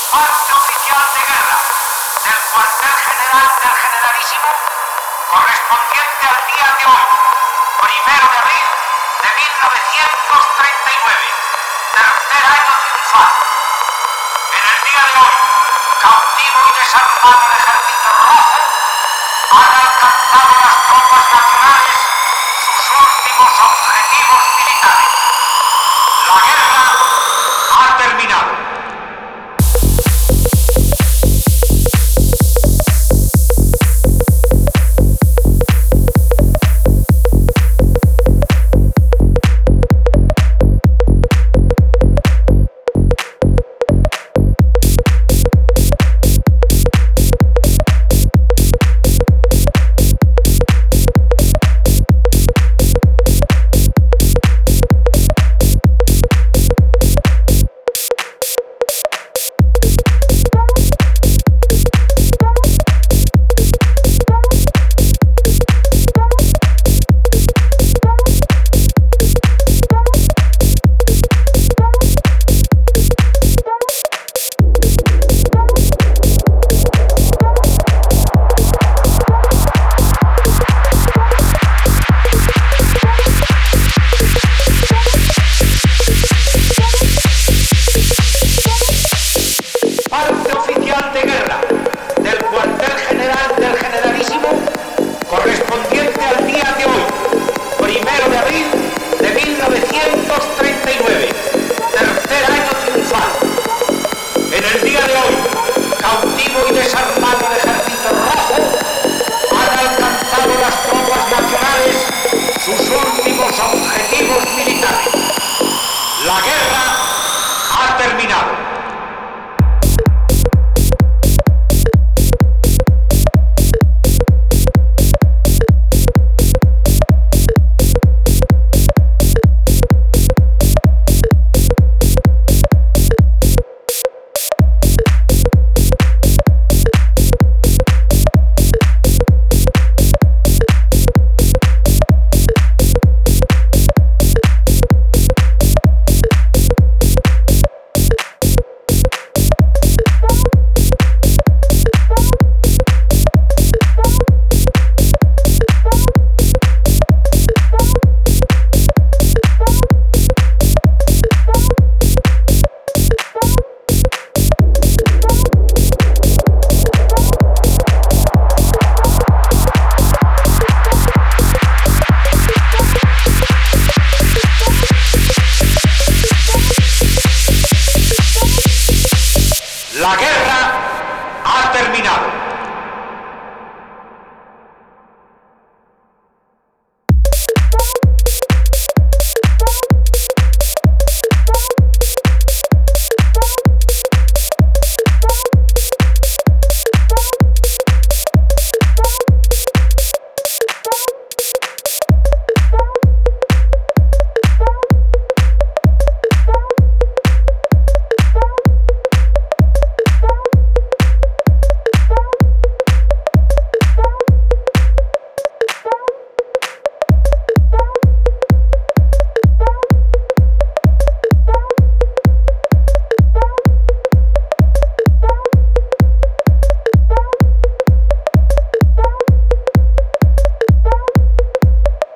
Parte oficial de guerra del cuartel general del Generalísimo, correspondiente al día de hoy, 1 de abril de 1939, tercer año triunfal. En el día de hoy, cautivo y desarmado el Ejército Rojo, han alcanzado las tropas nacionales sus últimos objetivos militares. La guerra ha terminado. Correspondiente al día de hoy, 1 de abril de 1939, tercer año triunfal. En el día de hoy, cautivo y desarmado el Ejército Rojo, han alcanzado las tropas nacionales sus últimos objetivos militares. La guerra ha terminado. La guerra ha terminado.